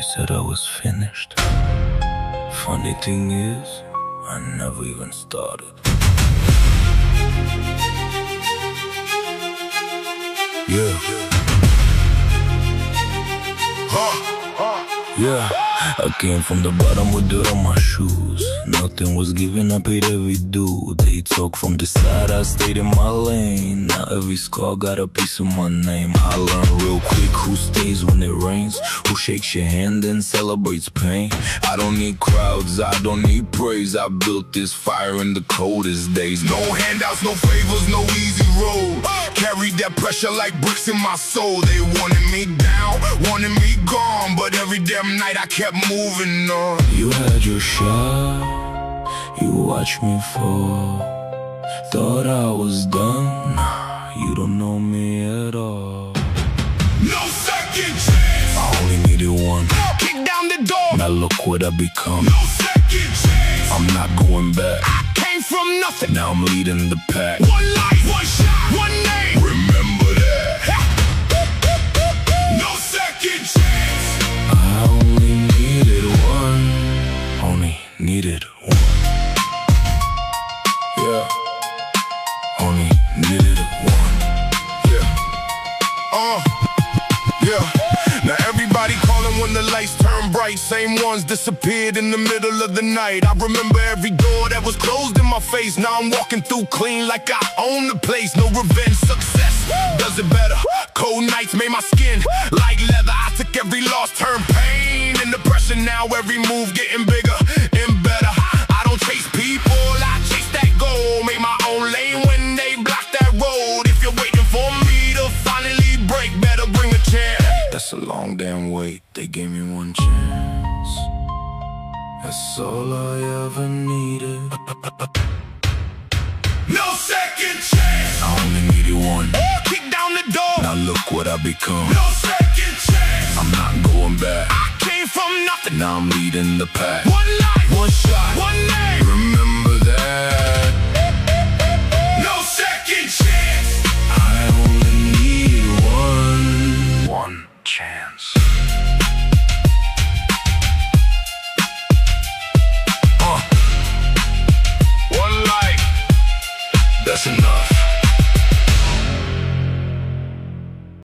said I was finished. Funny thing is, I never even started. Yeah. Yeah, I came from the bottom with dirt on my shoes. Nothing was given, I paid every due. They talk from the side, I stayed in my lane. Now every scar got a piece of my name. I learned real quick who stays when it rains, who shakes your hand and celebrates pain. I don't need crowds, I don't need praise. I built this fire in the coldest days. No handouts, no favors, no easy road. Carried that pressure like bricks in my soul. They wanted me down, wanted me gone, but every damn night I kept moving on. You had your shot, you watched me fall. Thought I was done, nah, you don't know me at all. No second chance, I only needed one. Kick down the door, now look what I become. No second chance, I'm not going back. I came from nothing, now I'm leading the pack. One life, one shot, one name, remember that. No second chance, I only needed one. Only needed one. Yeah. Only needed one. Yeah. Now everybody calling when the lights turn bright. Same ones disappeared in the middle of the night. I remember every door that was closed in my face. Now I'm walking through clean like I own the place. No revenge, success does it better. Cold nights made my skin like leather. I took every loss, turned pain into pressure. Now every move getting bigger and better. I don't chase people, I chase that goal. Make my own lane when they block that road. If you're waiting for me to finally break, better bring a chance. That's a long damn wait, they gave me one chance. That's all I ever needed. No second chance, I only needed one. Kick down the door, now look what I become. No second chance, I'm not going back. I came from nothing, now I'm leading the pack. One life, one shot, one name, remember that. No second chance, I only need one chance. One life, that's enough.